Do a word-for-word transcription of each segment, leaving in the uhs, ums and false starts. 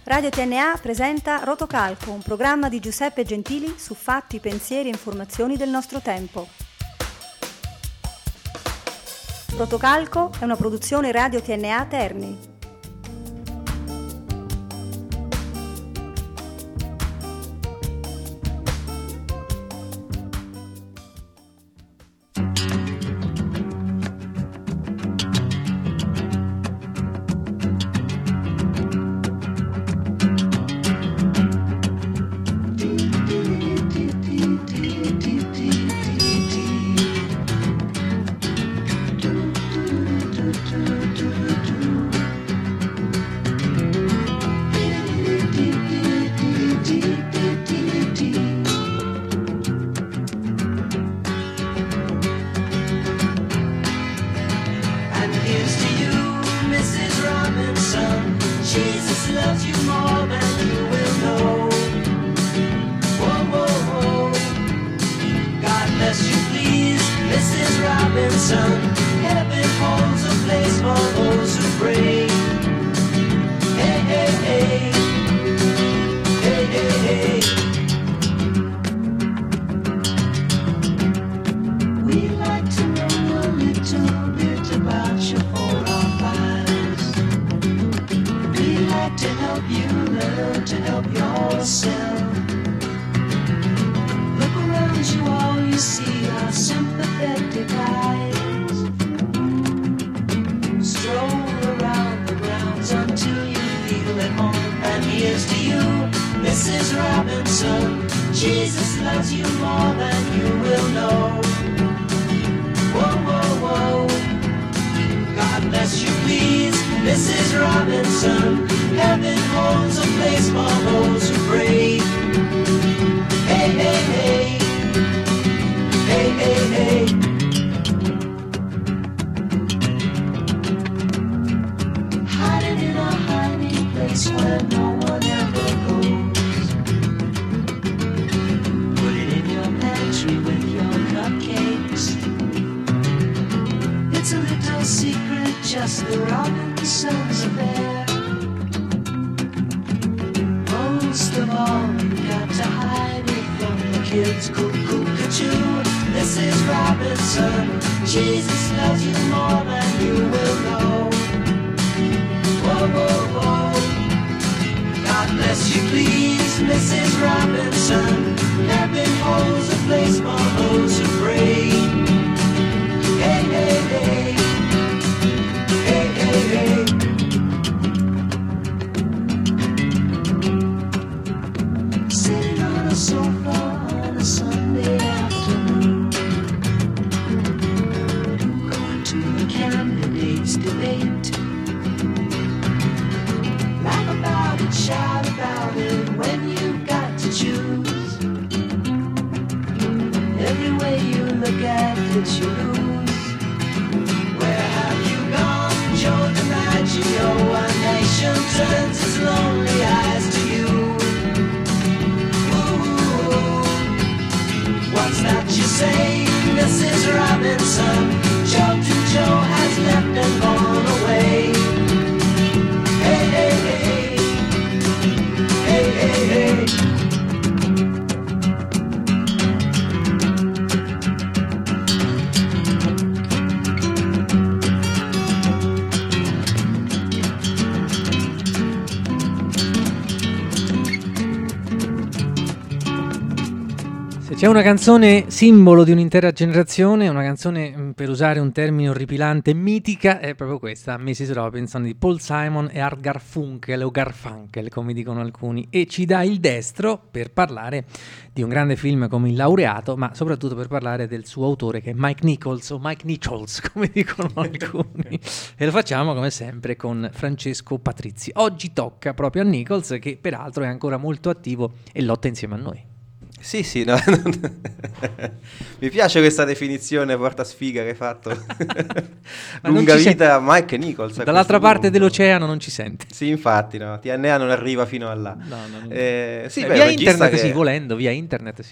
Radio T N A presenta Rotocalco, un programma di Giuseppe Gentili su fatti, pensieri e informazioni del nostro tempo. Rotocalco è una produzione Radio T N A Terni. C'è una canzone simbolo di un'intera generazione, una canzone, per usare un termine orripilante, mitica, è proprio questa, missus Robinson di Paul Simon e Art Garfunkel, o Garfunkel come dicono alcuni, e ci dà il destro per parlare di un grande film come Il Laureato, ma soprattutto per parlare del suo autore che è Mike Nichols, o Mike Nichols come dicono alcuni, e lo facciamo come sempre con Francesco Patrizzi. Oggi tocca proprio a Nichols, che peraltro è ancora molto attivo e lotta insieme a noi. Sì, sì, no. Mi piace questa definizione porta sfiga che hai fatto. Lunga vita sente. Mike Nichols. Dall'altra parte punto. dell'oceano non ci sente. Sì, infatti, no. T N A non arriva fino a là. No, no, no. Eh, sì, eh, beh, via internet che... sì, volendo, via internet sì.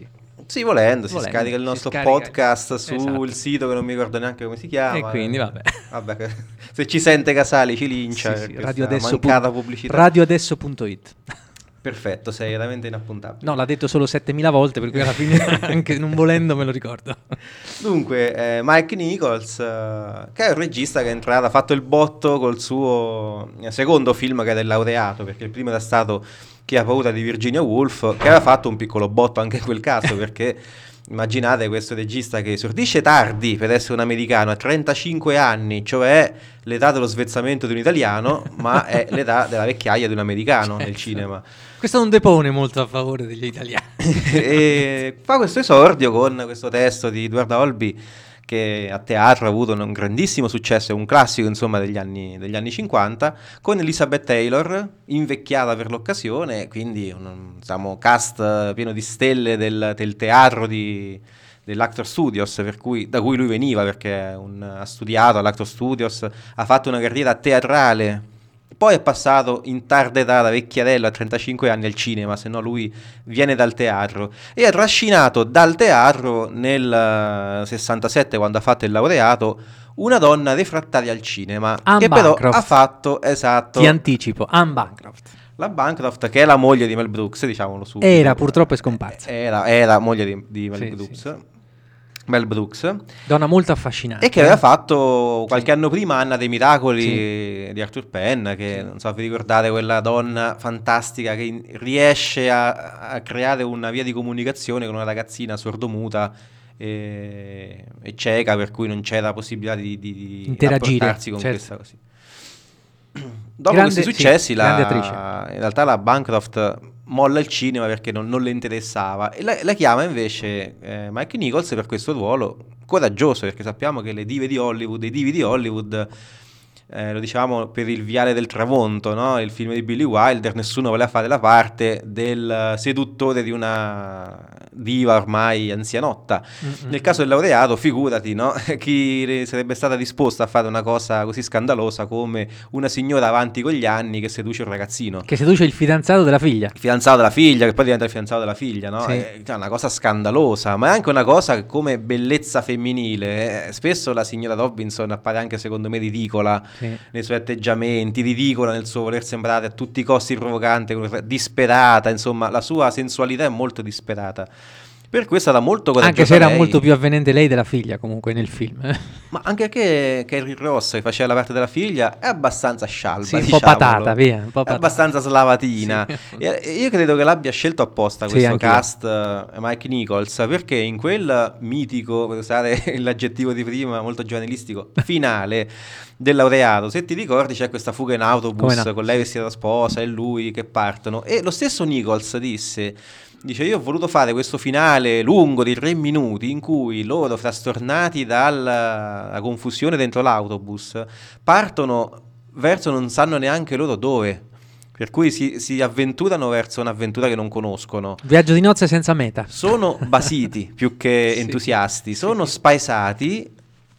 Sì, volendo, si volendo, scarica il si nostro scarica. podcast sul Esatto. sito che non mi ricordo neanche come si chiama. E quindi, vabbè. Vabbè, se ci sente Casali ci lincia. Sì, sì, per radio questa adesso mancata pu- pubblicità. radioadesso punto it. Perfetto, sei veramente inappuntabile. No, l'ha detto solo settemila volte, per cui alla fine anche non volendo me lo ricordo. Dunque, eh, Mike Nichols, eh, che è un regista che è entrato, ha fatto il botto col suo eh, secondo film che è del laureato, perché il primo era stato Chi ha paura di Virginia Woolf, che aveva fatto un piccolo botto anche in quel caso, perché immaginate questo regista che esordisce tardi per essere un americano, a trentacinque anni, cioè l'età dello svezzamento di un italiano, ma è l'età della vecchiaia di un americano Certo. nel cinema. Questo non depone molto a favore degli italiani. E fa questo esordio con questo testo di Edward Albee che a teatro ha avuto un grandissimo successo, è un classico insomma degli anni, degli anni cinquanta, con Elizabeth Taylor invecchiata per l'occasione, quindi un diciamo, cast pieno di stelle del, del teatro di, dell'Actor Studios, per cui, da cui lui veniva, perché un, ha studiato all'Actor Studios, ha fatto una carriera teatrale. Poi è passato in tarda età da vecchiarello a trentacinque anni al cinema, se no lui viene dal teatro. E ha trascinato dal teatro nel sessantasette, quando ha fatto il laureato, una donna refrattaria al cinema. Anne che però Bancroft. ha fatto, esatto... Ti anticipo, Anne Bancroft. La Bancroft, che è la moglie di Mel Brooks, diciamolo subito. Era, purtroppo è scomparsa. Era, era moglie di, di Mel Sì, Brooks. sì. Mel Brooks. Donna molto affascinante. E che aveva fatto qualche anno prima Anna dei Miracoli Sì. di Arthur Penn, che non so se vi ricordate, quella donna fantastica che in- riesce a, a creare una via di comunicazione con una ragazzina sordomuta e, e cieca, per cui non c'era possibilità di, di, di Interagire, rapportarsi con certo. questa così. Dopo Grande- questi successi, sì, la- grande attrice. in realtà la Bancroft molla il cinema perché non, non le interessava e la, la chiama invece eh, Mike Nichols per questo ruolo coraggioso, perché sappiamo che le dive di Hollywood, i divi di Hollywood, eh, lo dicevamo per Il viale del tramonto, no? Il film di Billy Wilder, nessuno voleva fare la parte del seduttore di una diva ormai anzianotta. Mm-mm. Nel caso del laureato, figurati, no? Chi sarebbe stata disposta a fare una cosa così scandalosa come una signora avanti con gli anni che seduce un ragazzino? Che seduce il fidanzato della figlia. Il fidanzato della figlia, che poi diventa il fidanzato della figlia, no? Sì. È una cosa scandalosa, ma è anche una cosa che come bellezza femminile, eh, spesso la signora Robinson appare anche secondo me ridicola Sì. nei suoi atteggiamenti, ridicola nel suo voler sembrare a tutti i costi provocante, disperata, insomma la sua sensualità è molto disperata. Per cui è stata molto coraggiosa Anche se era lei. molto più avvenente lei della figlia comunque nel film. eh. Ma anche che Carrie Ross, che faceva la parte della figlia, è abbastanza scialba, Sì, un po' diciamolo. patata, via, un po' È patata. abbastanza slavatina. Sì. E e io credo che l'abbia scelto apposta Sì, questo anch'io. cast eh, Mike Nichols, perché in quel mitico, per usare l'aggettivo di prima, molto giovanilistico, finale del laureato, se ti ricordi c'è questa fuga in autobus Come no? con lei vestita da sposa e lui che partono, e lo stesso Nichols disse... Dice, io ho voluto fare questo finale lungo di tre minuti in cui loro, frastornati dalla confusione dentro l'autobus, partono verso non sanno neanche loro dove. Per cui si, si avventurano verso un'avventura che non conoscono. Viaggio di nozze senza meta. Sono basiti più che Sì. entusiasti, sono spaesati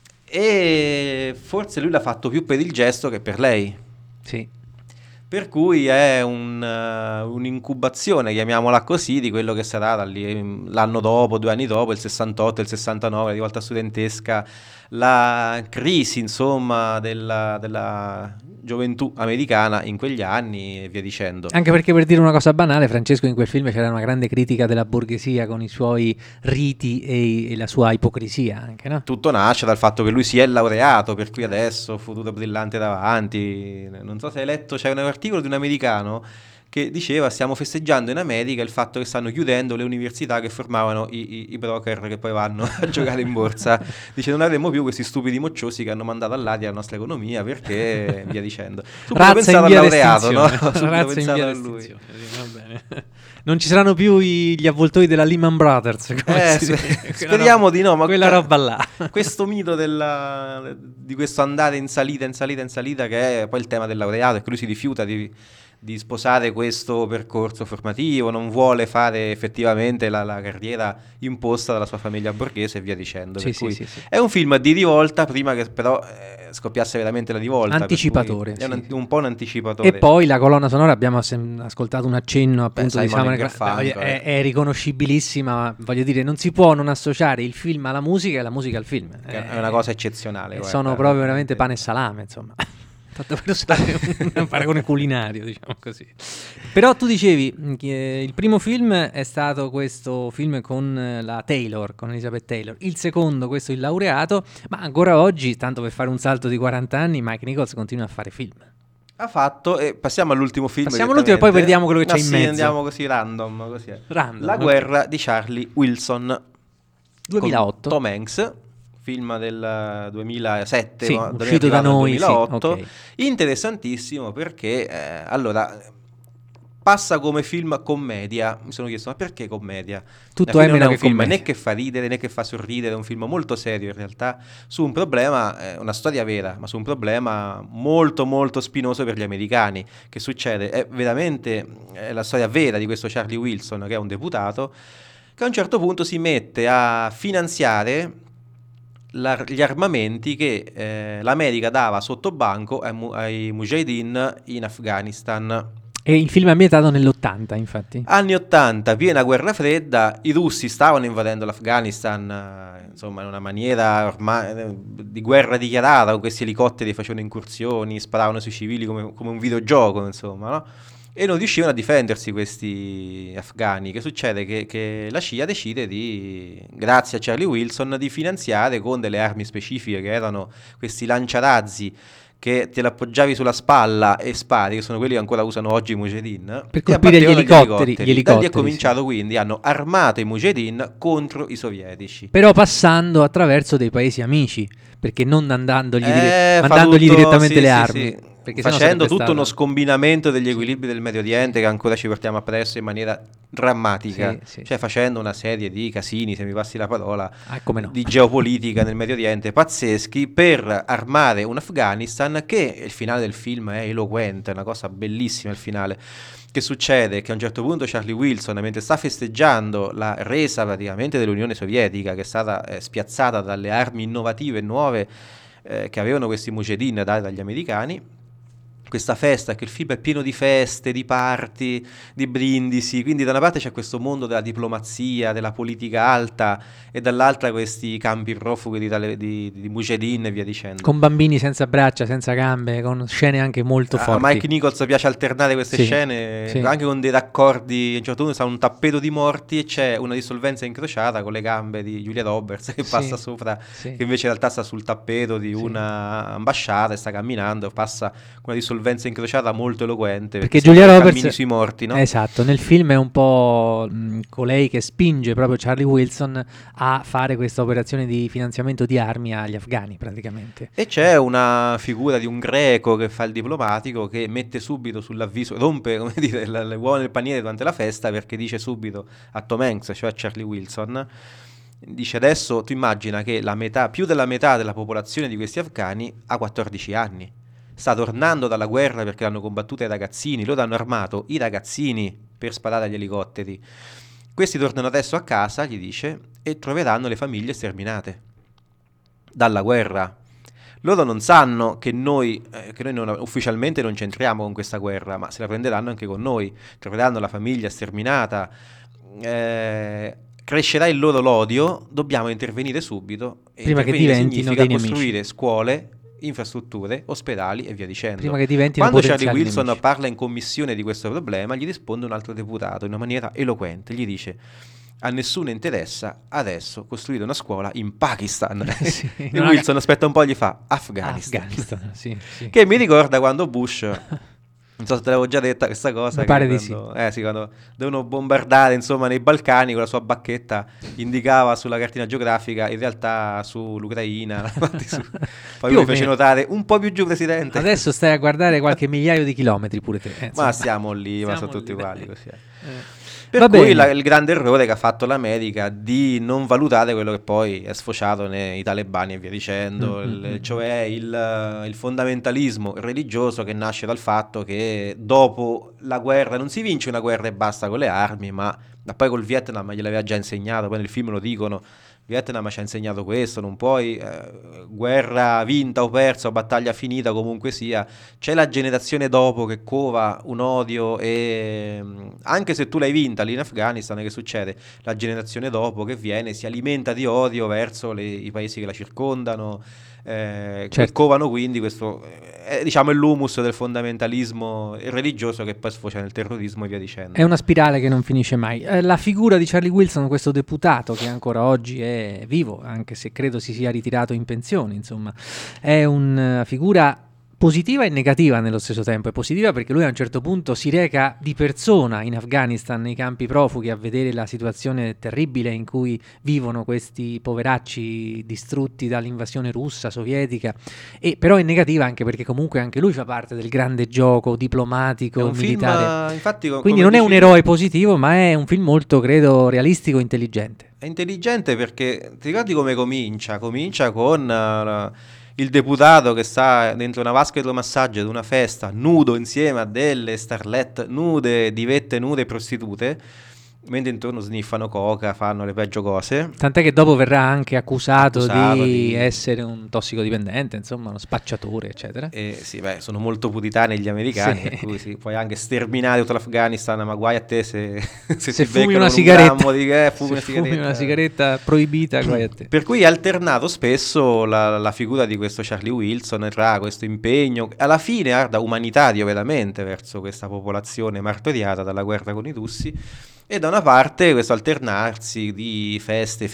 e forse lui l'ha fatto più per il gesto che per lei. Sì. Per cui è un, uh, un'incubazione, chiamiamola così, di quello che sarà da lì, l'anno dopo, due anni dopo, il sessantotto, il sessantanove, la rivolta studentesca, la crisi, insomma, della, della gioventù americana in quegli anni e via dicendo. Anche perché, per dire una cosa banale, Francesco, in quel film c'era una grande critica della borghesia con i suoi riti e, e la sua ipocrisia anche, no? Tutto nasce dal fatto che lui si è laureato, per cui adesso futuro brillante davanti. Non so se hai letto, c'è un articolo di un americano che diceva stiamo festeggiando in America il fatto che stanno chiudendo le università che formavano i, i, i broker che poi vanno a giocare in borsa. Dice non avremo più questi stupidi mocciosi che hanno mandato all'aria la nostra economia, perché via dicendo. Subito Razza pensato in al via laureato, no? d'estinzione. Subito Razza in pensato via a lui. d'estinzione. Sì, va bene. Non ci saranno più i- gli avvoltoi della Lehman Brothers, come Eh, si sper- dice. Quella speriamo roba- di no, ma quella roba là. questo mito della, di questo andare in salita, in salita, in salita, che è poi il tema del laureato, e che lui si rifiuta di, di sposare questo percorso formativo, non vuole fare effettivamente la, la carriera imposta dalla sua famiglia borghese e via dicendo. Sì, per sì, cui sì, sì. È un film di rivolta prima che però eh, scoppiasse veramente la rivolta. Anticipatore. È un, Sì. un po' un anticipatore. E poi la colonna sonora, abbiamo sem- ascoltato un accenno appunto Beh, di Simon Simon e Garfunkel, è, eh. è riconoscibilissima, ma voglio dire, non si può non associare il film alla musica e la musica al film. Che è una cosa eccezionale. E guarda, sono proprio veramente pane e salame, insomma. Tanto per usare un, un paragone culinario, diciamo così. Però tu dicevi che il primo film è stato questo film con la Taylor, con Elizabeth Taylor. Il secondo, questo Il laureato. Ma ancora oggi, tanto per fare un salto di quaranta anni, Mike Nichols continua a fare film. Ha fatto, e passiamo all'ultimo film. Passiamo all'ultimo e poi vediamo quello che no, c'è in sì, mezzo. Andiamo così random. Così è. Random, La ok. guerra di Charlie Wilson. duemilaotto. Tom Hanks. Film del duemilasette, Sì, ma uscito da noi, duemilaotto. sì, ok. Interessantissimo perché eh, allora passa come film commedia. Mi sono chiesto, ma perché commedia? Tutto Alla è fine non meno è un che film commedia. né che fa ridere né che fa sorridere, è un film molto serio in realtà su un problema, eh, una storia vera, ma su un problema molto molto spinoso per gli americani. Che succede? È veramente è la storia vera di questo Charlie Wilson, che è un deputato, che a un certo punto si mette a finanziare la, gli armamenti che eh, l'America dava sotto banco ai, mu- ai Mujahideen in Afghanistan. E il film è ambientato nell'ottanta, infatti. Anni ottanta, piena guerra fredda, i russi stavano invadendo l'Afghanistan, eh, insomma, in una maniera ormai eh, di guerra dichiarata, con questi elicotteri facevano incursioni, sparavano sui civili come, come un videogioco, insomma, no? E non riuscivano a difendersi questi afghani. Che succede? Che, che la C I A decide di, grazie a Charlie Wilson, di finanziare con delle armi specifiche che erano questi lanciarazzi che te l'appoggiavi sulla spalla e spari, che sono quelli che ancora usano oggi i Mujahideen, Per che colpire gli abbattevano elicotteri, gli Da lì è elicotteri, cominciato, sì. quindi hanno armato i Mujahideen contro i sovietici. Però passando attraverso dei paesi amici, perché non andandogli, dire- Eh, fa mandandogli tutto- direttamente sì, le sì, armi. sì. Perché sennò Facendo sarebbe tutto stato- uno scombinamento degli equilibri del Medio Oriente che ancora ci portiamo appresso in maniera drammatica, Sì, sì. cioè facendo una serie di casini, se mi passi la parola, Ah, come no. di geopolitica nel Medio Oriente pazzeschi per armare un Afghanistan che il finale del film è eloquente, è una cosa bellissima il finale. Che succede? Che a un certo punto Charlie Wilson, mentre sta festeggiando la resa praticamente dell'Unione Sovietica, che è stata eh, spiazzata dalle armi innovative e nuove eh, che avevano questi Mujahideen date dagli americani, questa festa, che il film è pieno di feste, di party, di brindisi, quindi da una parte c'è questo mondo della diplomazia, della politica alta, e dall'altra questi campi profughi di, tale- di, di Mujahideen e via dicendo. Con bambini senza braccia, senza gambe, con scene anche molto A forti. Mike Nichols piace alternare queste Sì, scene sì. anche con dei raccordi. A un certo punto sta un tappeto di morti e c'è una dissolvenza incrociata con le gambe di Julia Roberts che Sì, passa sopra, sì. che invece in realtà sta sul tappeto di Sì. una ambasciata e sta camminando, passa con una dissolvenza incrociata molto eloquente Perché sta- Julia cammini Roberts sui morti, no? Esatto, nel film è un po' mh, colei che spinge proprio Charlie Wilson a fare questa operazione di finanziamento di armi agli afghani praticamente. E c'è una figura di un greco che fa il diplomatico, che mette subito sull'avviso, rompe, come dire, le le uova nel paniere durante la festa, perché dice subito a Tom Hanks, cioè a Charlie Wilson, dice: adesso tu immagina che la metà, più della metà della popolazione di questi afghani ha quattordici anni, sta tornando dalla guerra perché l'hanno combattuta i ragazzini, loro hanno armato i ragazzini per sparare agli elicotteri. Questi tornano adesso a casa, gli dice, e troveranno le famiglie sterminate dalla guerra. Loro non sanno che noi, eh, che noi non- ufficialmente non c'entriamo con questa guerra, ma se la prenderanno anche con noi. Troveranno la famiglia sterminata, eh, crescerà il loro l'odio, dobbiamo intervenire subito. E Prima che intervenire diventino significa dei nemici. costruire scuole, infrastrutture, ospedali e via dicendo. Prima che diventino Quando Charlie potenziali Wilson nemici. parla in commissione di questo problema, gli risponde un altro deputato in una maniera eloquente, gli dice: a nessuno interessa adesso costruire una scuola in Pakistan. Sì, E non ha- Wilson aspetta un po' e gli fa Afghanistan. Afghanistan, sì, sì. Che mi ricorda quando Bush, non so se te l'avevo già detta questa cosa, Mi che pare di quando, eh, sì, quando devono bombardare insomma nei Balcani, con la sua bacchetta indicava sulla cartina geografica in realtà sull'Ucraina. Infatti su- Poi Più o mi fece meno. notare un po' più giù, presidente. Adesso stai a guardare qualche migliaio di chilometri pure te. eh, Ma insomma. stiamo lì, ma Stiamo sono tutti lì, uguali dai. così. eh. Eh. Per Va cui bene. la, il grande errore che ha fatto l'America di non valutare quello che poi è sfociato nei talebani e via dicendo, Mm-hmm. il, cioè il, il fondamentalismo religioso che nasce dal fatto che dopo la guerra non si vince una guerra e basta con le armi, ma, ma poi col Vietnam gliel'aveva già insegnato, poi nel film lo dicono, Vietnam ci ha insegnato questo, non puoi, eh, guerra vinta o persa o battaglia finita comunque sia, c'è la generazione dopo che cova un odio e anche se tu l'hai vinta lì in Afghanistan, che succede? La generazione dopo che viene si alimenta di odio verso le, i paesi che la circondano, eh, Certo. che covano quindi questo, eh, diciamo è l'humus del fondamentalismo religioso che poi sfocia nel terrorismo e via dicendo. È una spirale che non finisce mai. Eh, la figura di Charlie Wilson, questo deputato che ancora oggi è vivo, anche se credo si sia ritirato in pensione, insomma, è una figura positiva e negativa nello stesso tempo. È positiva perché lui a un certo punto si reca di persona in Afghanistan, nei campi profughi, a vedere la situazione terribile in cui vivono questi poveracci distrutti dall'invasione russa, sovietica, e però è negativa anche perché comunque anche lui fa parte del grande gioco diplomatico È un militare. film, infatti, co- Quindi come non è un dici- eroe positivo, ma è un film molto, credo, realistico e intelligente. È intelligente perché ti ricordi come comincia? Comincia con uh, il deputato che sta dentro una vasca idromassaggio ad una festa, nudo insieme a delle starlette nude, divette nude e prostitute, mentre intorno sniffano coca, fanno le peggio cose. Tant'è che dopo verrà anche accusato, Accusato di, di- essere un tossicodipendente, insomma, uno spacciatore, eccetera. E sì, beh, sono molto puritani gli americani, Sì. per cui sì, puoi anche sterminare tutto l'Afghanistan, ma guai a te se, se, Se ti fumi beccano una un sigaretta, grammo di che, fumi se una fumi sigaretta. una sigaretta proibita, guai a te. Per cui è alternato spesso la, la figura di questo Charlie Wilson tra questo impegno, alla fine guarda, umanitario veramente verso questa popolazione martoriata dalla guerra con i russi, e da una parte questo alternarsi di feste,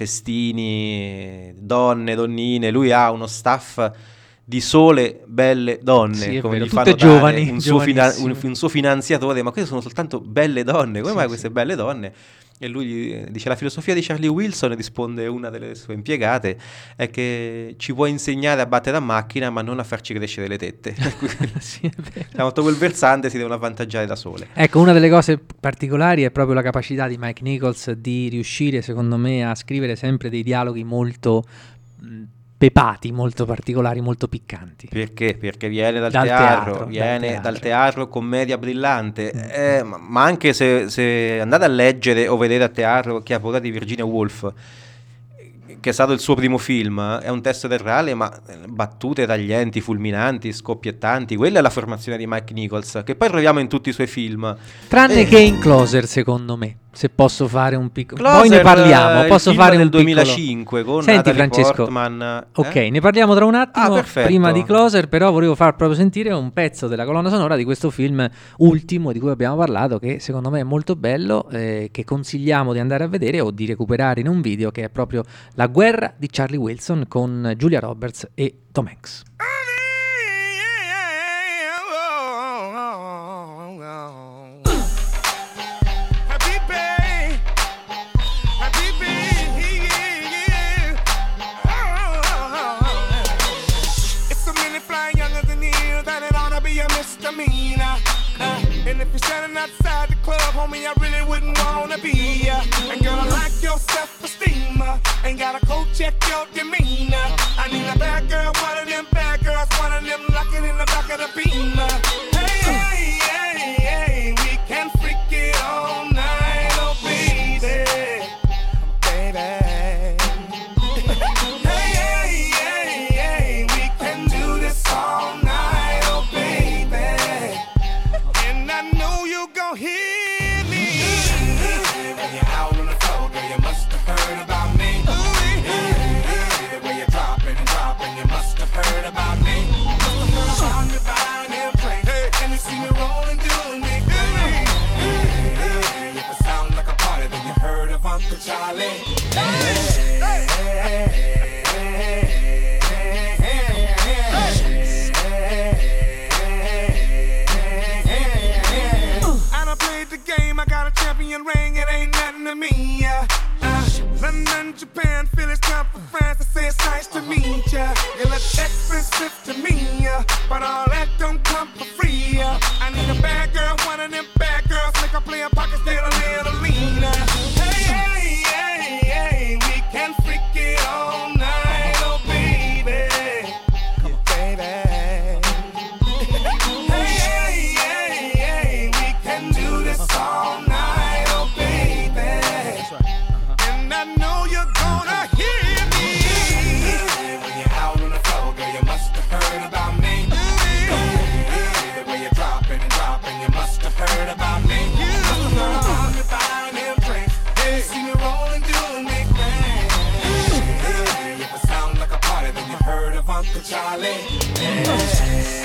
festini, donne, donnine. Lui ha uno staff di sole belle donne, Sì, è come vero, gli tutte fanno giovani, dare un suo, fina- giovanissime. un- un suo finanziatore, ma queste sono soltanto belle donne, come Sì, mai sì. queste belle donne? E lui gli dice: la filosofia di Charlie Wilson, risponde una delle sue impiegate, è che ci può insegnare a battere a macchina ma non a farci crescere le tette. Sì, è vero. Sotto quel versante si devono avvantaggiare da sole. Ecco, una delle cose particolari è proprio la capacità di Mike Nichols di riuscire, secondo me, a scrivere sempre dei dialoghi molto mh, pepati, molto particolari, molto piccanti. Perché? Perché viene dal, Dal teatro, teatro, viene dal dal teatro. teatro, commedia brillante, Mm. eh, ma, ma anche se, se andate a leggere o vedere a teatro Chi ha paura di Virginia Woolf, che è stato il suo primo film, è un testo teatrale, ma battute taglienti, fulminanti, scoppiettanti. Quella è la formazione di Mike Nichols, che poi troviamo in tutti i suoi film. Tranne Eh. che in Closer, secondo me, se posso fare un piccolo... Closer, Poi ne parliamo, eh, il posso film fare del un piccolo... duemilacinque con Senti, Natalie Francesco, Portman, eh? ok, ne parliamo tra un attimo. Ah, perfetto. Prima di Closer, però volevo far proprio sentire un pezzo della colonna sonora di questo film ultimo di cui abbiamo parlato, che secondo me è molto bello, eh, che consigliamo di andare a vedere o di recuperare in un video, che è proprio La guerra di Charlie Wilson con Julia Roberts e Tom Hanks. And if you're standing outside the club, homie, I really wouldn't wanna be ya. And girl, I like your self-esteem. uh, Ain't gotta go check your demeanor. I need a bad girl, one of them bad girls, one of them locking in the back of the beamer. Hey, hey, hey, hey, we can freak it all night, oh baby, baby. Hey, hey, hey, hey, we can do this all night, oh baby. And I know you gon' hear me. When you're out on the floor, girl, you must have heard about me. When you're dropping and dropping, you must have heard about me. Sean Divine and play, and you see me rolling, doing me. If it sound like a party, then you heard of Uncle Charlie. I done played the game, I got a champion ring, it ain't nothing to me. Uh, uh, London, Japan, Phillies, Tampa, France, I say it's nice to meet ya. You look expensive to me, uh, but all that don't come for free. Uh, I need a bad girl, one of them bad girls, make her play a pocket, stay a little lean. Uncle Charlie. Yeah.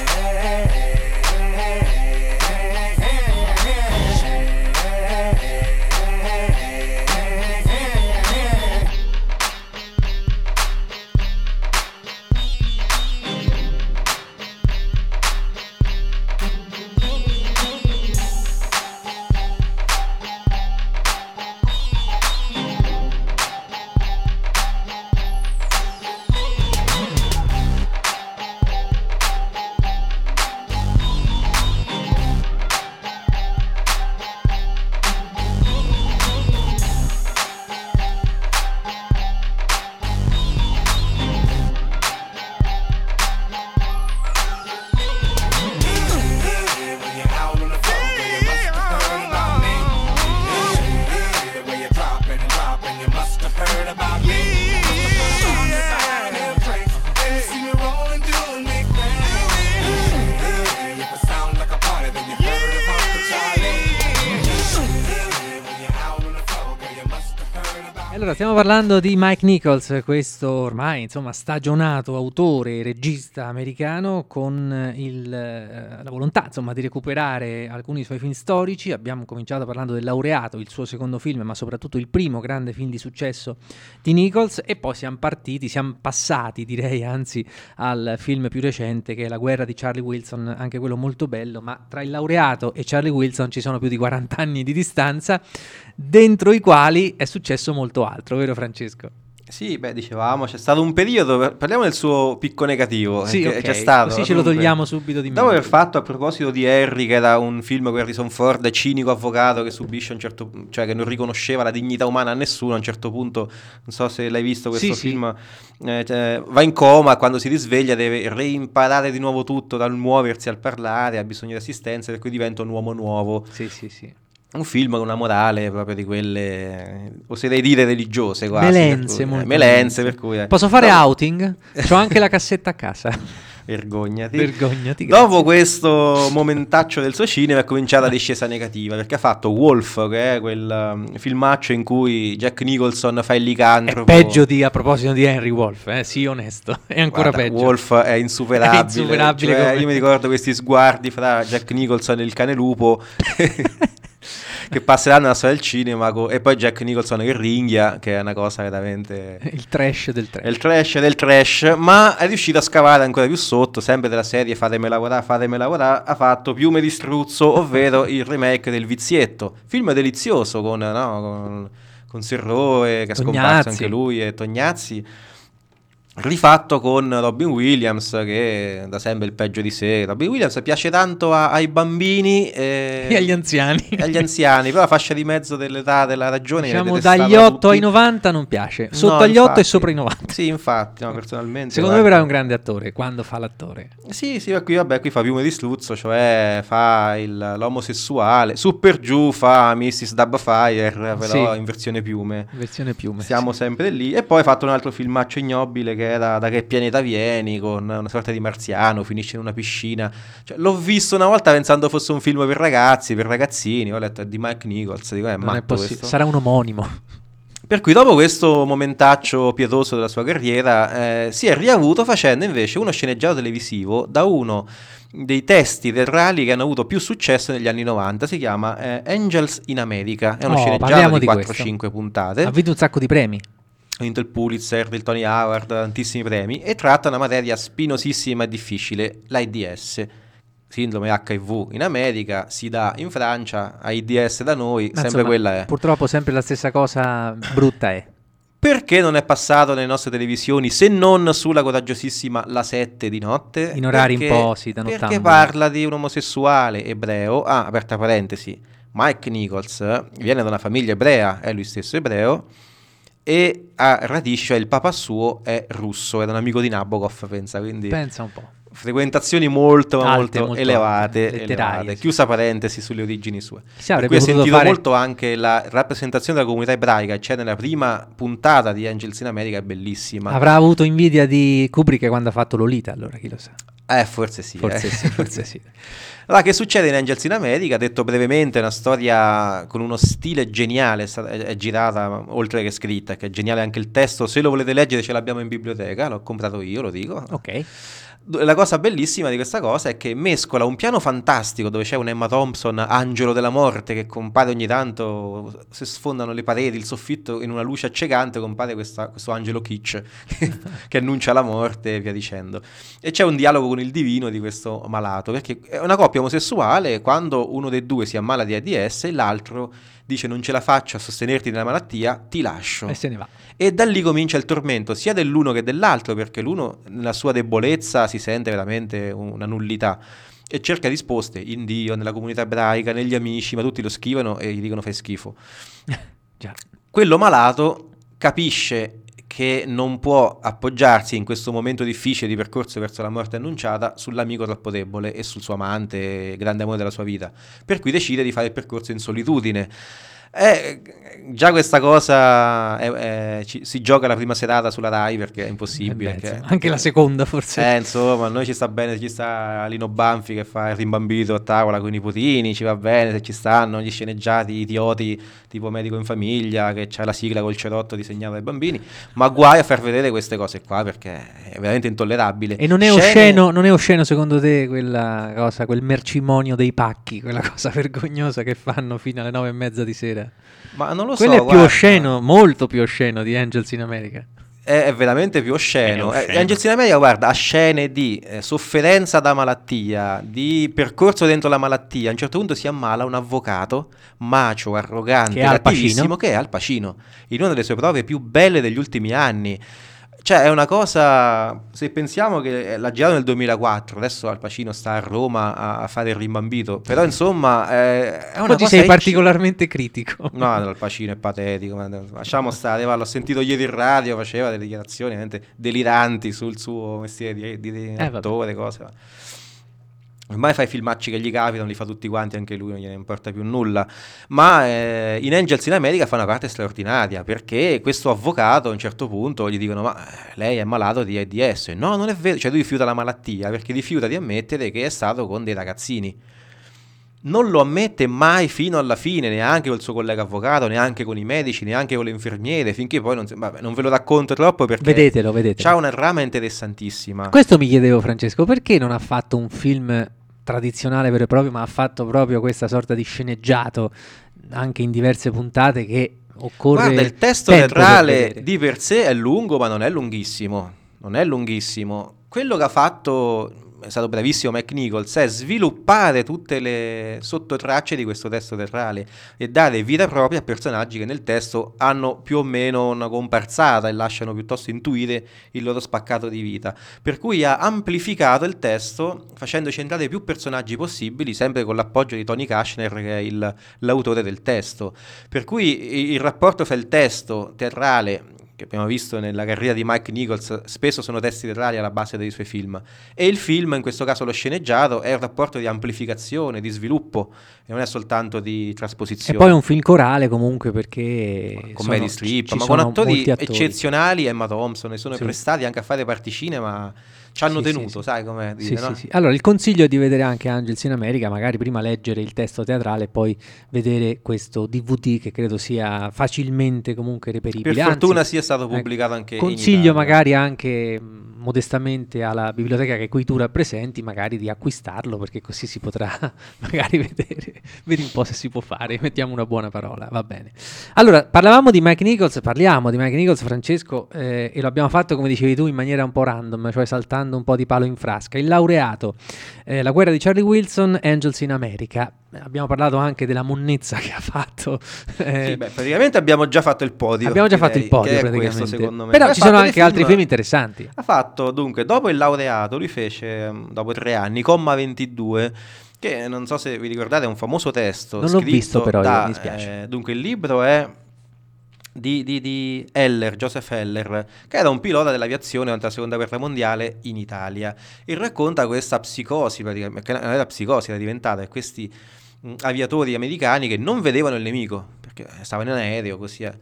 Allora, stiamo parlando di Mike Nichols, questo ormai insomma stagionato autore e regista americano con il, eh, la volontà insomma di recuperare alcuni suoi film storici. Abbiamo cominciato parlando del Laureato, il suo secondo film, ma soprattutto il primo grande film di successo di Nichols, e poi siamo partiti, siamo passati direi anzi al film più recente che è La guerra di Charlie Wilson, anche quello molto bello, ma tra il Laureato e Charlie Wilson ci sono più di quaranta anni di distanza, dentro i quali è successo molto altro, vero Francesco? Sì, beh, dicevamo, c'è stato un periodo, parliamo del suo picco negativo, sì, che okay. c'è stato. Così ce lo togliamo subito di mente. Dopo aver fatto, a proposito di Harry, che era un film con Harrison Ford, cinico avvocato che subisce un certo, cioè che non riconosceva la dignità umana a nessuno, a un certo punto, non so se l'hai visto questo sì, film, sì. Eh, cioè, va in coma, quando si risveglia deve reimparare di nuovo tutto, dal muoversi al parlare, ha bisogno di assistenza, per cui diventa un uomo nuovo. Sì, sì, sì. Un film con una morale proprio di quelle, oserei dire religiose quasi. Melenze, per cui, molto eh, melenze, per cui... Eh. Posso fare Dopo... outing? C'ho anche la cassetta a casa. Vergognati. Vergognati. Dopo grazie. questo momentaccio del suo cinema è cominciata la discesa negativa, perché ha fatto Wolf, che è quel um, filmaccio in cui Jack Nicholson fa il licantropo. È peggio di, a proposito di Henry Wolf, eh? Sì, onesto, è ancora Guarda, peggio. Wolf è insuperabile, È insuperabile cioè, come... io mi ricordo questi sguardi fra Jack Nicholson e il cane lupo che passeranno alla storia del cinema co- e poi Jack Nicholson che ringhia, che è una cosa veramente il trash del trash. è il trash del trash, ma è riuscito a scavare ancora più sotto, sempre della serie fatemi lavorare, fatemi lavorare, ha fatto Piume di struzzo, ovvero il remake del Vizietto, film delizioso con, no, con, con Serrore, che è scomparso Tognazzi. anche lui, e Tognazzi, rifatto con Robin Williams, che da sempre è il peggio di sé. Robin Williams piace tanto a, ai bambini e, e agli anziani, e agli anziani, però la fascia di mezzo dell'età della ragione, diciamo dagli otto ai novanta non piace, sotto no, agli infatti, otto e sopra i novanta. Sì, infatti, no, personalmente secondo guarda, me però è un grande attore quando fa l'attore. sì, sì, qui vabbè, qui fa Piume di struzzo, cioè fa il, l'omosessuale, su per giù fa missus Doubtfire, però Sì. in versione piume. Versione piume. Siamo sì. sempre lì. E poi ha fatto un altro filmaccio ignobile che era Da che pianeta vieni, con una sorta di marziano, finisce in una piscina. Cioè, l'ho visto una volta pensando fosse un film per ragazzi, per ragazzini. Ho letto è di Mike Nichols, dico, è Non è matto possi- questo. sarà un omonimo. Per cui dopo questo momentaccio pietoso della sua carriera eh, si è riavuto facendo invece uno sceneggiato televisivo da uno dei testi teatrali che hanno avuto più successo negli anni novanta. Si chiama eh, Angels in America, è uno Oh, sceneggiato parliamo di di quattro questo. cinque puntate. Ha vinto un sacco di premi. Ha vinto il Pulitzer, il Tony Howard, tantissimi premi, e tratta una materia spinosissima e difficile, l'AIDS, sindrome acca i vu in America, si dà in Francia, AIDS da noi, Ma sempre insomma, quella è. Purtroppo sempre la stessa cosa brutta è. Perché non è passato nelle nostre televisioni, se non sulla coraggiosissima La sette di notte? In orari Perché- un po', sì, da Perché nottambuli. parla di un omosessuale ebreo, ah, aperta parentesi, Mike Nichols eh, viene da una famiglia ebrea, è lui stesso ebreo, e ha radici, cioè il papà suo è russo, era un amico di Nabokov, pensa, quindi Pensa un po'. frequentazioni molto, Alte, molto, molto elevate, alte, letterarie, elevate. sì. Chiusa parentesi sulle origini sue. Chissà, Per avrebbe cui è potuto sentito fare- molto anche la rappresentazione della comunità ebraica, c'è nella prima puntata di Angels in America, è bellissima. Avrà avuto invidia di Kubrick quando ha fatto Lolita, allora chi lo sa. Eh, forse sì. Forse eh. sì, forse sì. Allora, che succede in Angels in America? Detto brevemente, è una storia con uno stile geniale, è, stata, è, è girata oltre che scritta, che è geniale anche il testo. Se lo volete leggere ce l'abbiamo in biblioteca, l'ho comprato io, lo dico. Ok. La cosa bellissima di questa cosa è che mescola un piano fantastico dove c'è un Emma Thompson, angelo della morte, che compare ogni tanto, se sfondano le pareti, il soffitto, in una luce accecante compare questa, questo angelo kitsch che, che annuncia la morte e via dicendo. E c'è un dialogo con il divino di questo malato, perché è una coppia omosessuale, quando uno dei due si ammala di AIDS e l'altro dice non ce la faccio a sostenerti nella malattia, ti lascio. E se ne va. E da lì comincia il tormento sia dell'uno che dell'altro, perché l'uno nella sua debolezza si sente veramente una nullità e cerca risposte in Dio, nella comunità ebraica, negli amici, ma tutti lo schivano e gli dicono fai schifo. Già. Quello malato capisce che non può appoggiarsi in questo momento difficile di percorso verso la morte annunciata sull'amico troppo debole e sul suo amante, grande amore della sua vita, per cui decide di fare il percorso in solitudine. Eh, già questa cosa è, è, ci, si gioca la prima serata sulla Rai perché è impossibile. Eh beh, perché, insomma, anche la seconda forse. Eh, insomma, a noi ci sta bene, ci sta Lino Banfi che fa il rimbambito a tavola con i nipotini, ci va bene se ci stanno gli sceneggiati idioti tipo Medico in Famiglia che c'ha la sigla col cerotto disegnato ai bambini, ma guai a far vedere queste cose qua perché è veramente intollerabile. E non è, Scene... osceno, non è osceno secondo te quella cosa, quel mercimonio dei pacchi, quella cosa vergognosa che fanno fino alle nove e mezza di sera? Ma non lo Quello so, è più guarda. osceno, molto più osceno di Angels in America. È, è veramente più osceno. È osceno. Eh, Angels in America, guarda, ha scene di eh, sofferenza da malattia, di percorso dentro la malattia. A un certo punto si ammala un avvocato macio, arrogante, Che è Al cattivissimo, Pacino. che è Al Pacino, in una delle sue prove più belle degli ultimi anni. Cioè è una cosa, se pensiamo che l'ha girato nel duemilaquattro, adesso Al Pacino sta a Roma a, a fare il rimbambito, però insomma eh, è una Oggi cosa sei ecc- particolarmente critico. No, Al Pacino è patetico, ma lasciamo stare, va, l'ho sentito ieri in radio, faceva delle dichiarazioni veramente deliranti sul suo mestiere di, di, di Eh, attore, cose. Ma. Ormai fa i filmacci che gli capitano, li fa tutti quanti, anche lui non gliene importa più nulla. Ma eh, in Angels in America fa una parte straordinaria, perché questo avvocato a un certo punto gli dicono ma lei è malato di AIDS. No, non è vero, cioè lui rifiuta la malattia perché rifiuta di ammettere che è stato con dei ragazzini. Non lo ammette mai fino alla fine, neanche col suo collega avvocato, neanche con i medici, neanche con le infermiere, finché poi non, vabbè, non ve lo racconto troppo perché Vedetelo, vedetelo. c'ha una rama interessantissima. Questo mi chiedevo, Francesco, perché non ha fatto un film tradizionale vero e proprio, ma ha fatto proprio questa sorta di sceneggiato anche in diverse puntate che occorre. Guarda, il testo tempo per teatrale vedere. di per sé è lungo, ma non è lunghissimo. Non è lunghissimo. Quello che ha fatto, è stato bravissimo Mike Nichols, è sviluppare tutte le sottotracce di questo testo teatrale e dare vita propria a personaggi che nel testo hanno più o meno una comparsata e lasciano piuttosto intuire il loro spaccato di vita. Per cui ha amplificato il testo facendoci entrare più personaggi possibili, sempre con l'appoggio di Tony Kushner, che è il, l'autore del testo. Per cui il rapporto fra il testo teatrale, che abbiamo visto nella carriera di Mike Nichols, spesso sono testi teatrali alla base dei suoi film, e il film, in questo caso lo sceneggiato, è un rapporto di amplificazione, di sviluppo, e non è soltanto di trasposizione. E poi un film corale comunque, perché con sono- Meryl Streep, ci ma con sono attori, molti attori. eccezionali, Emma Thompson, e sono Sì. prestati anche a fare particine, ma ci hanno Sì, tenuto, sì, sì. sai com'è Sì, dire, sì, no? sì. Allora il consiglio è di vedere anche Angels in America, magari prima leggere il testo teatrale e poi vedere questo D V D che credo sia facilmente comunque reperibile. Per fortuna Anzi, sia stato ecco, pubblicato anche in consiglio Italia. magari anche mh, modestamente alla biblioteca che qui tu rappresenti, magari di acquistarlo, perché così si potrà magari vedere, vedi un po' se si può fare, mettiamo una buona parola, va bene. Allora, parlavamo di Mike Nichols, parliamo di Mike Nichols, Francesco, eh, e lo abbiamo fatto, come dicevi tu, in maniera un po' random, cioè saltando un po' di palo in frasca. Il laureato, eh, La guerra di Charlie Wilson, Angels in America. Abbiamo parlato anche della monnezza che ha fatto. eh, Sì, beh, praticamente abbiamo già fatto il podio. abbiamo già direi, fatto il podio, che è praticamente. questo, secondo me. Però Ha ci fatto sono dei anche altri film interessanti. Ha fatto, dunque, dopo il laureato, lui fece, mh, dopo tre anni, Comma ventidue, che non so se vi ricordate, è un famoso testo. Non l'ho scritto visto però, io, da, mi dispiace. eh, dunque, il libro è di, di, di Heller, Joseph Heller, che era un pilota dell'aviazione durante la seconda guerra mondiale in Italia, e racconta questa psicosi, praticamente, che non era psicosi, era diventata, e questi mh, aviatori americani che non vedevano il nemico, perché stavano in aereo, così è.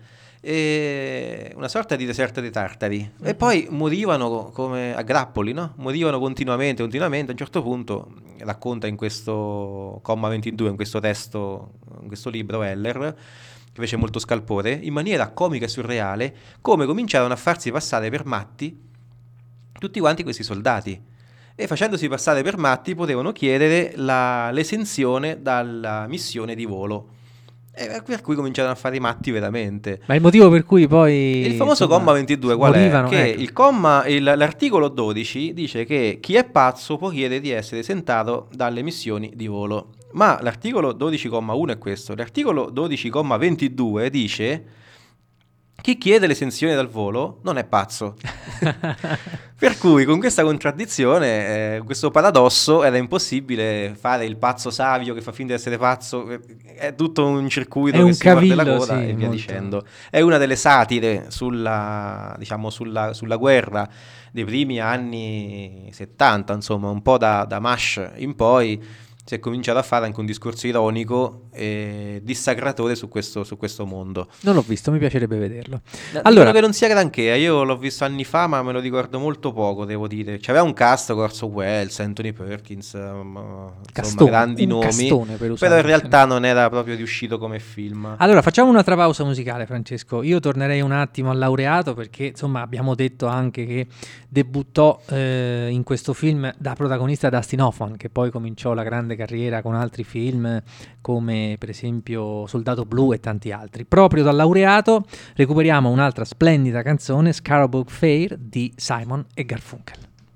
e una sorta di deserto dei tartari, mm-hmm. e poi morivano come a grappoli, no? Morivano continuamente, continuamente. A un certo punto racconta in questo comma ventidue, in questo testo, in questo libro Heller, che fece molto scalpore, in maniera comica e surreale, come cominciarono a farsi passare per matti tutti quanti questi soldati, e facendosi passare per matti potevano chiedere la, l'esenzione dalla missione di volo. E per cui cominciarono a fare i matti veramente. Ma il motivo per cui poi il famoso insomma, comma ventidue qual morivano, è? Che ecco. il comma, il, l'articolo dodici dice che chi è pazzo può chiedere di essere esentato dalle missioni di volo. Ma l'articolo dodici comma uno è questo. L'articolo dodici comma ventidue dice: chi chiede l'esenzione dal volo non è pazzo. Per cui con questa contraddizione, eh, questo paradosso, era impossibile fare il pazzo savio che fa finta di essere pazzo. È tutto un circuito è che un si morde la cavillo, coda, sì, e via molto. dicendo. È una delle satire sulla, diciamo, sulla, sulla guerra dei primi anni settanta, insomma, un po' da, da MASH in poi. Si è cominciato a fare anche un discorso ironico e dissacratore su questo, su questo mondo. Non l'ho visto, mi piacerebbe vederlo. No, allora, che non sia granché, io l'ho visto anni fa, ma me lo ricordo molto poco, devo dire. C'aveva un cast con Orson Welles, Anthony Perkins, um, castone, insomma, grandi un nomi, castone per usare. però in realtà non era proprio riuscito come film. Allora, facciamo un'altra pausa musicale, Francesco. Io tornerei un attimo al Laureato, perché insomma abbiamo detto anche che debuttò eh, in questo film da protagonista Dustin Hoffman, che poi cominciò la grande carriera con altri film come per esempio Soldato Blu e tanti altri. Proprio dal Laureato recuperiamo un'altra splendida canzone, Scarborough Fair di Simon e Garfunkel.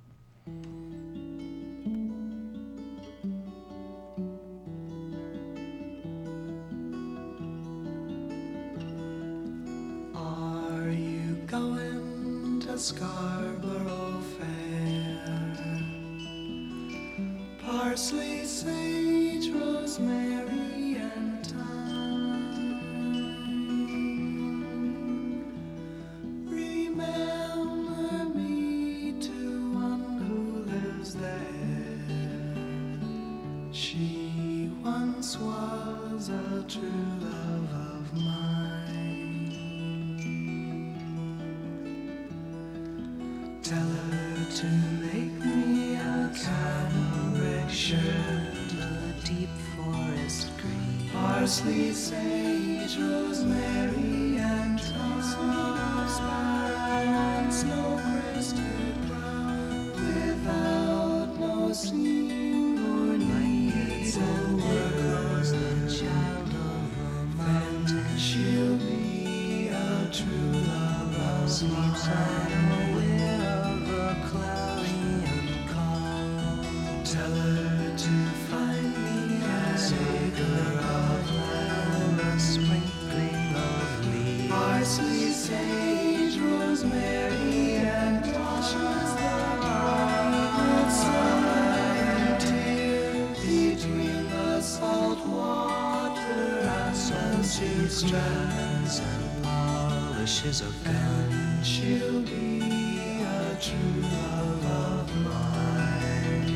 Are you going to Scarborough Fair? Parsley, sage, rosemary, and thyme. Remember me to one who lives there. She once was a true love of mine. Tell her to make me a cambric shirt, a deep forest green, parsley, sage, rosemary, and thyme, and snow-crested brown, without no seam or need or work, the child of a mountain. She'll be a true love of mine. Aware of a cloudy and calm. Tell her to find me an acre of land, a sprinkling of leaves, parsley, sage, rosemary, and toshes the bright summer and tear between the salt water and sunset strands and polishes a gun. She'll be a true love of mine.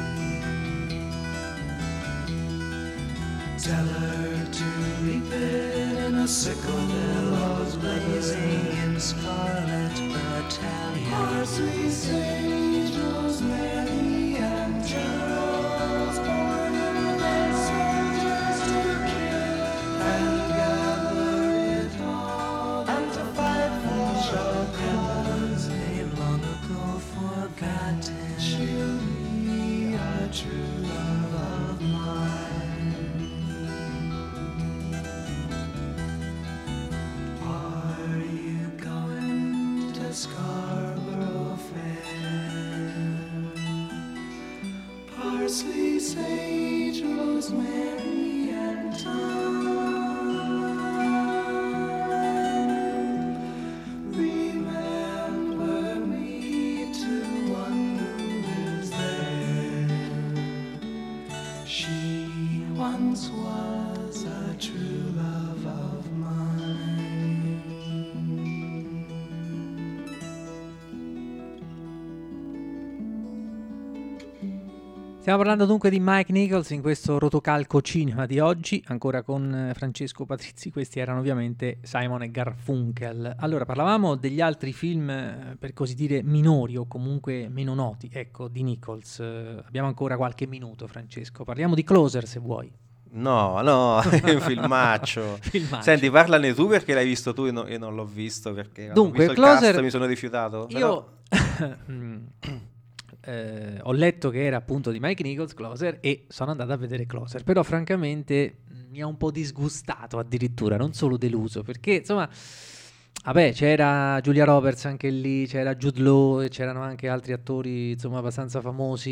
Tell her to reap it in a sickle, billows blazing in scarlet battalion, parsley, sage, rosemary, and geraniums, born in the soldiers to kill, and gather it all, and to fight for a cause they long ago forgotten. She'll be a true love of mine. Are you going to Scarborough Fair? Parsley, sage, rosemary, and thyme. Remember me to one who lives there. She once was a true love of mine. Stiamo parlando dunque di Mike Nichols in questo rotocalco cinema di oggi, ancora con eh, Francesco Patrizzi. Questi erano ovviamente Simon e Garfunkel. Allora, parlavamo degli altri film, eh, per così dire, minori o comunque meno noti, ecco, di Nichols. Eh, abbiamo ancora qualche minuto, Francesco. Parliamo di Closer, se vuoi. No, no, è un filmaccio. Filmaccio. Senti, parlane tu perché l'hai visto tu e no- io non l'ho visto perché Dunque, ho visto Closer- il cast, mi sono rifiutato. Io mm, eh, ho letto che era appunto di Mike Nichols, Closer, e sono andato a vedere Closer, però francamente mh, mi ha un po' disgustato, addirittura, non solo deluso, perché insomma, vabbè, c'era Julia Roberts anche lì, c'era Jude Law e c'erano anche altri attori insomma abbastanza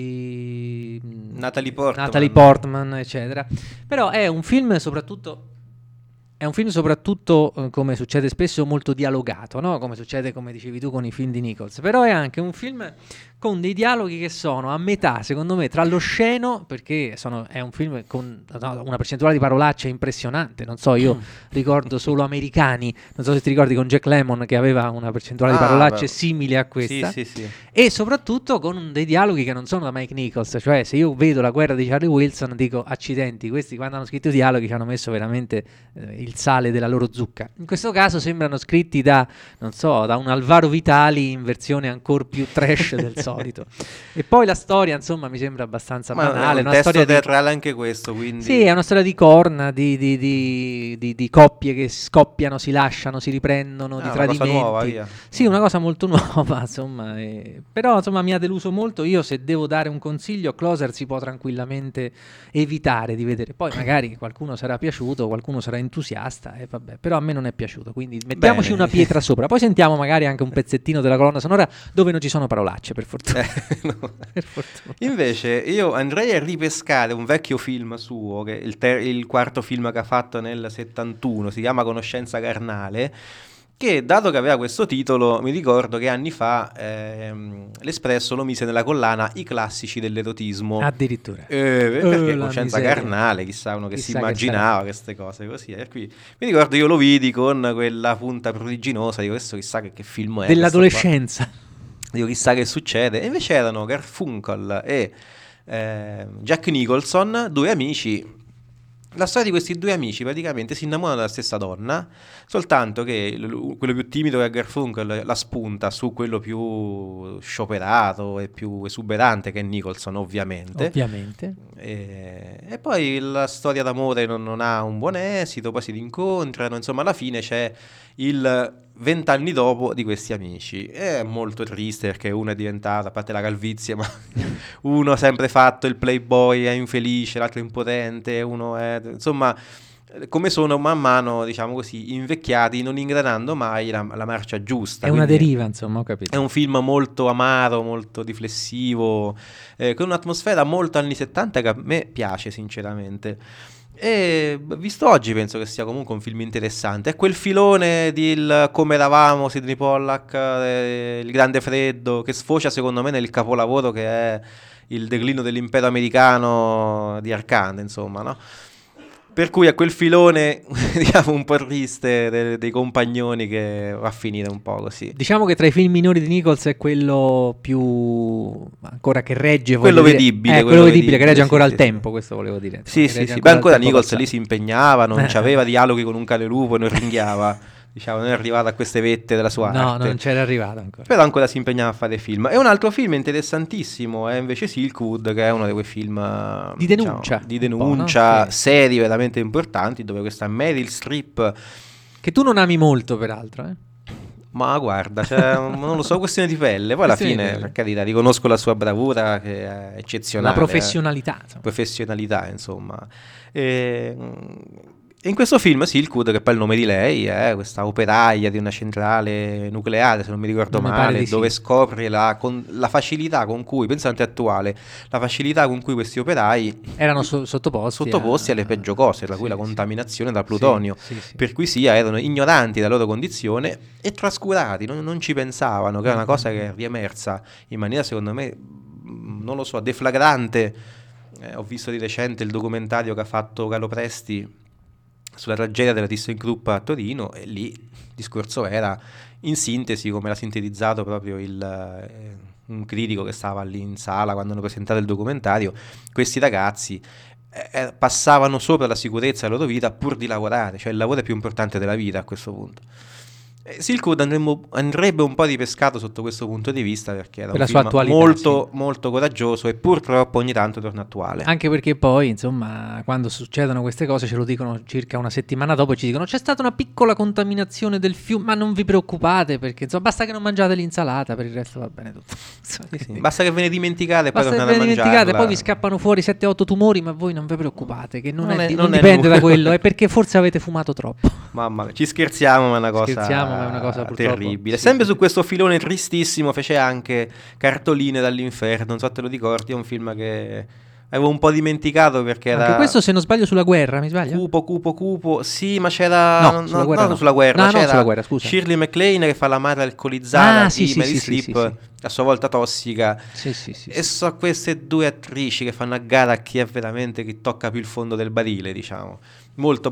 famosi, mh, Natalie Portman. Natalie Portman, eccetera. Però è un film soprattutto È un film soprattutto, eh, come succede spesso, molto dialogato, no? Come succede, come dicevi tu, con i film di Nichols. Però è anche un film con dei dialoghi che sono a metà, secondo me, tra lo sceno, perché sono, è un film con no, una percentuale di parolacce impressionante. Non so, io ricordo solo Americani, non so se ti ricordi con Jack Lemmon che aveva una percentuale di Ah, parolacce beh. simile a questa. Sì, sì, sì. E soprattutto con dei dialoghi che non sono da Mike Nichols, cioè se io vedo La guerra di Charlie Wilson dico accidenti, questi quando hanno scritto i dialoghi ci hanno messo veramente eh, il sale della loro zucca. In questo caso sembrano scritti da, non so, da un Alvaro Vitali in versione ancora più trash del solito. E poi la storia, insomma, mi sembra abbastanza Ma banale, è un una testo storia di... teatrale anche questo, quindi... Sì, è una storia di corna, di, di, di, di, di coppie che scoppiano, si lasciano, si riprendono, Ah, di una cosa tradimenti. nuova, via. Sì, una cosa molto nuova, insomma. eh. Però, insomma, mi ha deluso molto. Io, se devo dare un consiglio, Closer si può tranquillamente evitare di vedere. Poi magari qualcuno sarà piaciuto, qualcuno sarà entusiasta, e vabbè. Però a me non è piaciuto, quindi mettiamoci Bene. una pietra sopra. Poi sentiamo magari anche un pezzettino della colonna sonora dove non ci sono parolacce, per fortuna. Eh, no. Per fortuna. Invece io andrei a ripescare un vecchio film suo, che è il, ter- il quarto film che ha fatto nel settantuno, si chiama Conoscenza carnale, che dato che aveva questo titolo mi ricordo che anni fa ehm, l'Espresso lo mise nella collana I classici dell'erotismo. Addirittura. Eh, perché la Conoscenza miseria. carnale, chissà uno che Chissà si che immaginava queste cose così. E qui mi ricordo io lo vidi con quella punta pruriginosa, dico questo chissà che, che film è. questo qua. Dell'adolescenza. Dico chissà che succede. E invece erano Garfunkel e eh, Jack Nicholson, due amici. La storia di questi due amici praticamente si innamorano della stessa donna, soltanto che l- quello più timido che è Garfunkel la spunta su quello più scioperato e più esuberante che è Nicholson, ovviamente. Ovviamente. E, e poi la storia d'amore non, non ha un buon esito, poi si rincontrano, insomma alla fine c'è il vent'anni dopo di questi amici. È molto triste perché uno è diventato, a parte la calvizie, ma uno ha sempre fatto il playboy, è infelice, l'altro è impotente, uno è... insomma... come sono man mano, diciamo così, invecchiati, non ingranando mai la, la marcia giusta. È una Quindi deriva, insomma, ho capito. è un film molto amaro, molto riflessivo, eh, con un'atmosfera molto anni settanta che a me piace sinceramente. E visto oggi penso che sia comunque un film interessante. È quel filone di il Come eravamo, Sidney Pollack, eh, Il grande freddo, che sfocia secondo me nel capolavoro che è Il declino dell'impero americano di Arcand, insomma, no? Per cui è quel filone, diciamo, un po' triste de- dei compagnoni che va a finire un po' così. Diciamo che tra i film minori di Nichols è quello più ancora che regge, Quello voglio dire. vedibile, Eh, quello quello vedibile, che vedibile, regge sì, ancora sì, al sì. tempo, questo volevo dire. Sì, Che sì, regge sì. Beh, ancora al tempo Nichols lì passato. si impegnava, non Eh. c'aveva dialoghi con un cane lupo e non ringhiava. Diciamo, non è arrivato a queste vette della sua No, arte. non c'era arrivato ancora. Però ancora si impegnava a fare film. E un altro film interessantissimo è invece Silkwood, che è uno di quei film Di diciamo, denuncia, di un po', denuncia no? Sì. seri veramente importanti, dove questa Meryl Streep, Che tu non ami molto, peraltro, eh? ma guarda, cioè, non lo so, questione di pelle. Poi alla Questione di fine, pelle. per carità, riconosco la sua bravura che è eccezionale. La professionalità, eh. insomma. Professionalità, insomma. E, in questo film Silkwood, che poi è il nome di lei, è questa operaia di una centrale nucleare, se non mi ricordo Mi pare male, di sì. dove scopre la, con, la facilità con cui, pensate attuale, la facilità con cui questi operai Erano so- sottoposti, sottoposti a- alle peggio cose, tra Sì, cui la sì. contaminazione da plutonio. Sì, sì, sì. Per cui sia, erano ignoranti della loro condizione e trascurati, non, non ci pensavano, che era una cosa che è riemersa in maniera, secondo me, mh, non lo so, deflagrante. Eh, ho visto di recente il documentario che ha fatto Carlo Presti sulla tragedia della ThyssenKrupp a Torino, e lì il discorso era, in sintesi, come l'ha sintetizzato proprio il, eh, un critico che stava lì in sala quando hanno presentato il documentario, questi ragazzi eh, passavano sopra la sicurezza della loro vita pur di lavorare, cioè il lavoro è più importante della vita a questo punto. Silkwood andremmo, andrebbe un po' ripescato sotto questo punto di vista, perché era Per un la sua film attualità, molto, sì. molto coraggioso e purtroppo ogni tanto torna attuale. Anche perché poi, insomma, quando succedono queste cose ce lo dicono circa una settimana dopo, ci dicono c'è stata una piccola contaminazione del fiume, ma non vi preoccupate perché insomma basta che non mangiate l'insalata, per il resto va bene tutto. Sì, sì. Basta che ve ne dimenticate e poi Basta che tornate ve a ne dimenticate, mangiarla. poi vi scappano fuori sette otto tumori, ma voi non vi preoccupate, che non, Non è, è- di- non non è dipende nu- da quello, è perché forse avete fumato troppo. Mamma mia, ci scherziamo, ma è una cosa, Scherziamo, ma è una cosa purtroppo- terribile. sì, Sempre sì. su questo filone tristissimo fece anche Cartoline dall'inferno, non so se te lo ricordi, è un film che avevo un po' dimenticato perché era Anche questo, se non sbaglio, sulla guerra, mi sbaglio? cupo, cupo, cupo. Sì, ma c'era No, sulla guerra no, no. sulla guerra, No, no, c'era sulla guerra, scusa. Shirley MacLaine che fa la madre alcolizzata Ah, sì, di sì, Meryl sì, sì, Streep, sì, sì. a sua volta tossica. Sì, sì, sì. E sì. so queste due attrici che fanno a gara a chi è veramente chi tocca più il fondo del barile, diciamo. Molto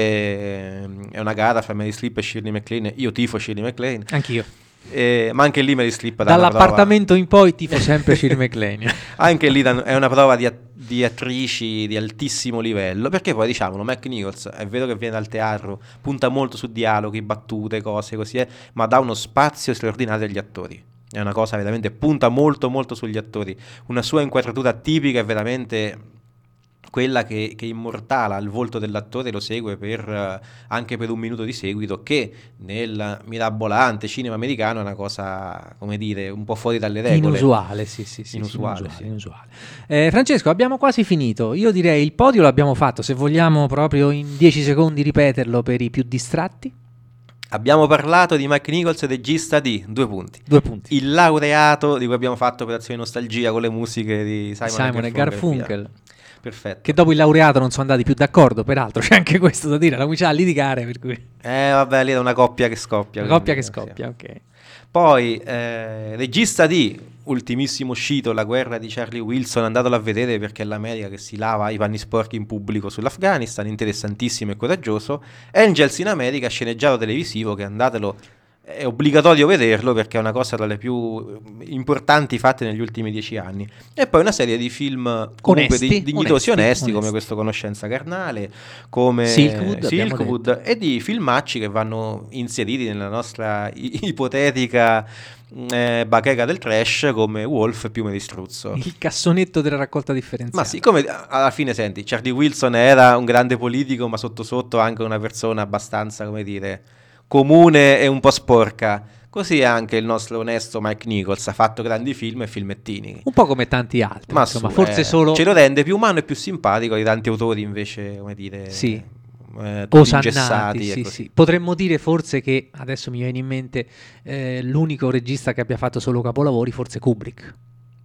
brave, ehm, è una gara fra Meryl Streep e Shirley MacLaine. Io tifo Shirley MacLaine, Anch'io. eh, ma anche lì Meryl Streep dà una Dall'appartamento in poi tifo sempre Shirley MacLaine. prova. Anche lì dan- è una prova di, at- di attrici di altissimo livello, perché poi diciamolo, Mac Nichols è vero che viene dal teatro, punta molto su dialoghi, battute, cose così, eh, ma dà uno spazio straordinario agli attori. È una cosa veramente, punta molto molto sugli attori. Una sua inquadratura tipica è veramente quella che, che immortala il volto dell'attore, lo segue per, eh, anche per un minuto di seguito, che nel mirabolante cinema americano è una cosa, come dire, un po' fuori dalle regole. Inusuale, sì, sì, sì. Inusuale, sì, inusuale, sì. inusuale. Eh, Francesco, abbiamo quasi finito. Io direi il podio l'abbiamo fatto, se vogliamo proprio in dieci secondi ripeterlo per i più distratti. Abbiamo parlato di Mike Nichols, regista di due punti. Due punti. Il laureato di cui abbiamo fatto Operazione Nostalgia con le musiche di Simon, Simon e Garfunkel. Perfetto. Che dopo il laureato non sono andati più d'accordo, peraltro c'è anche questo da dire, la cominciava a litigare, per cui Eh vabbè, lì è una coppia che scoppia. una coppia che quindi, scoppia, sì. ok. Poi, eh, regista di ultimissimo uscito, La guerra di Charlie Wilson, andatelo a vedere perché è l'America che si lava i panni sporchi in pubblico sull'Afghanistan, interessantissimo e coraggioso. Angels in America, sceneggiato televisivo, che andatelo, è obbligatorio vederlo perché è una cosa tra le più importanti fatte negli ultimi dieci anni. E poi una serie di film comunque Onesti, di- dignitosi, onesti, onesti, come onesti. questo Conoscenza carnale, come Silkwood, abbiamo Silkwood, e di filmacci che vanno inseriti nella nostra i- ipotetica eh, bacheca del trash, come Wolf piume di struzzo. Il cassonetto della raccolta differenziata. Ma sì, come alla fine senti, Charlie Wilson era un grande politico, ma sotto sotto anche una persona abbastanza, come dire, comune e un po' sporca. Così anche il nostro onesto Mike Nichols ha fatto grandi film e filmettini. Un po' come tanti altri, Ma insomma, su, forse eh, solo ce lo rende più umano e più simpatico di tanti autori invece, come dire, Sì. eh, tutti osannati, ingessati e sì, così. sì. Potremmo dire forse che, adesso mi viene in mente, eh, l'unico regista che abbia fatto solo capolavori, forse Kubrick.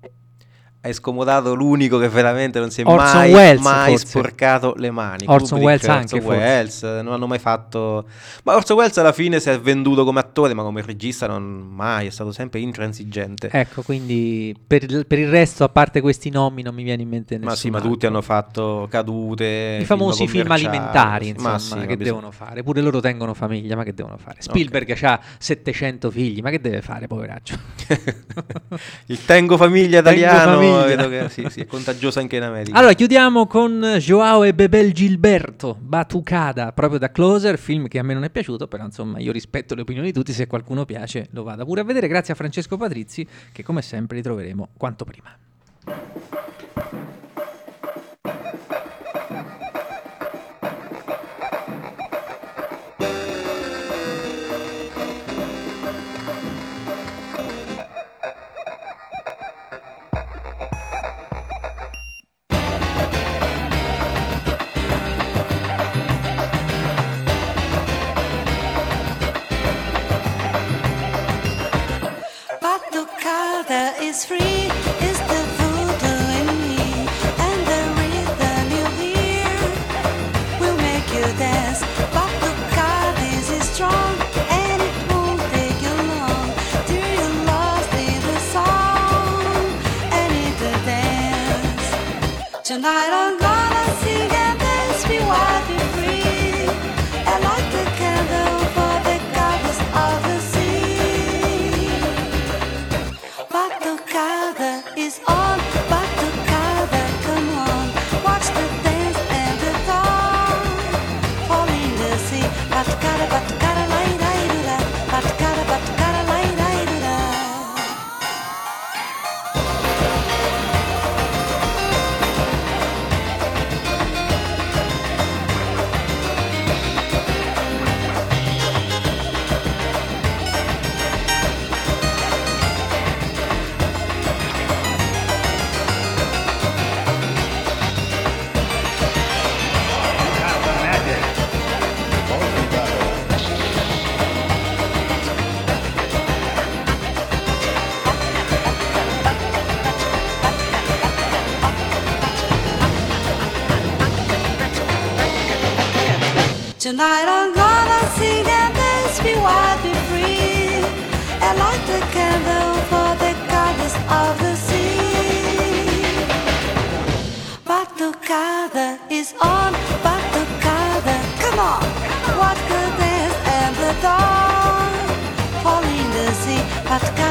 Hai scomodato l'unico che veramente non si è Orson mai, Welles, mai forse. sporcato le mani. Orson Kubrick, Welles Orson anche, forse. Welles, non hanno mai fatto. Ma Orson Welles alla fine si è venduto come attore, ma come regista non mai, è stato sempre intransigente. Ecco, quindi per il, per il resto, a parte questi nomi, non mi viene in mente nessuno. Ma sì, ma altro. tutti hanno fatto cadute, I famosi film commerciali, alimentari, sì. insomma, Ma sì, ma che bisogna- devono fare? Pure loro tengono famiglia, ma che devono fare? Spielberg ha settecento figli, ma che deve fare, poveraccio? Il Tengo Famiglia Tengo italiano, Famiglia. vedo che sì, sì, è contagioso anche in America. Allora, chiudiamo con Joao e Bebel Gilberto, Batucada, proprio da Closer, film che a me non è piaciuto, però insomma io rispetto le opinioni di tutti, se a qualcuno piace lo vada pure a vedere. Grazie a Francesco Patrizzi, che come sempre ritroveremo quanto prima. Batucada is free, is the voodoo in me, and the rhythm you hear will make you dance. Batucada is strong, and it won't take you long till you're lost in the song and in the dance. Tonight I'm gonna sing and dance, be wild, be free, and light the candle for the goddess of the sea. Batucada is on. Batucada, come on, watch the dance and the dawn. Fall in the sea. Batucada, batucada, lai, lai, do, da. Batucada, batucada, lai, lai, do, da. Tonight I'm gonna sing and dance, be wild, be free, and light the candle for the goddess of the sea. Batucada is on, Batucada, come on, watch the dance and the dawn. Fall in the sea, Batucada.